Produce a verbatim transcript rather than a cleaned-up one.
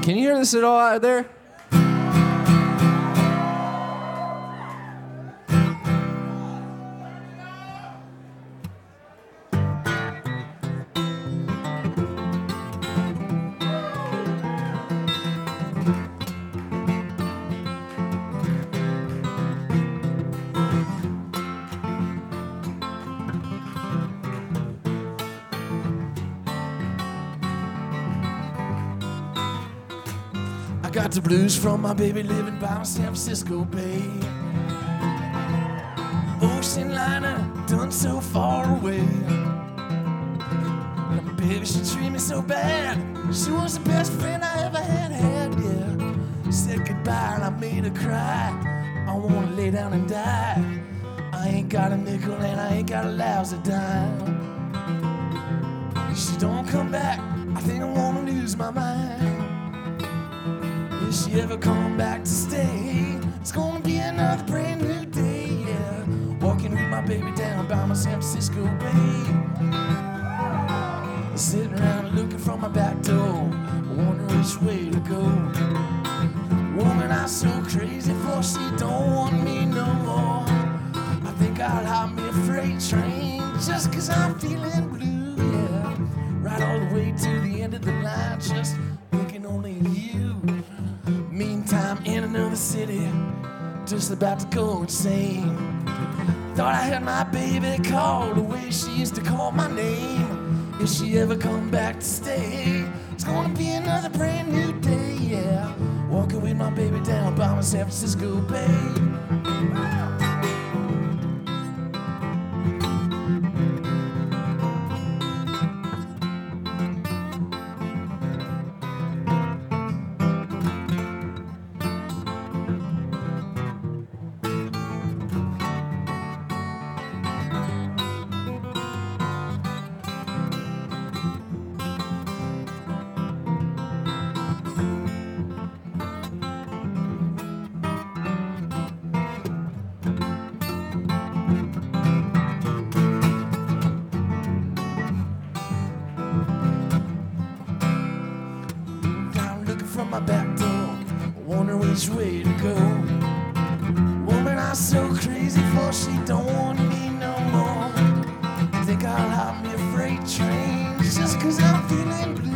Can you hear this at all out there? Got the blues from my baby living by San Francisco Bay. Ocean liner done so far away. And my baby, she treated me so bad. She was the best friend I ever had, had, yeah. Said goodbye and I made her cry. I wanna lay down and die. I ain't got a nickel and I ain't got a lousy dime. If she don't come back, I think I wanna lose my mind. If she ever come back to stay, it's gonna be another brand new day, yeah. Walking with my baby down by my San Francisco Bay. Sitting around looking from my back door, wondering which way to go. Woman, I'm so crazy for she don't want me no more. I think I'll hop me a freight train just cause I'm feeling blue, yeah. Right all the way to the end of the line, just thinking only of you. Meantime, in another city, just about to go insane. Thought I heard my baby call the way she used to call my name. If she ever come back to stay, it's gonna be another brand new day, yeah. Walking with my baby down by my San Francisco Bay. From my back door, wonder which way to go. Woman, I'm so crazy for she don't want me no more. I think I'll hop me a freight train just cause I'm feeling blue.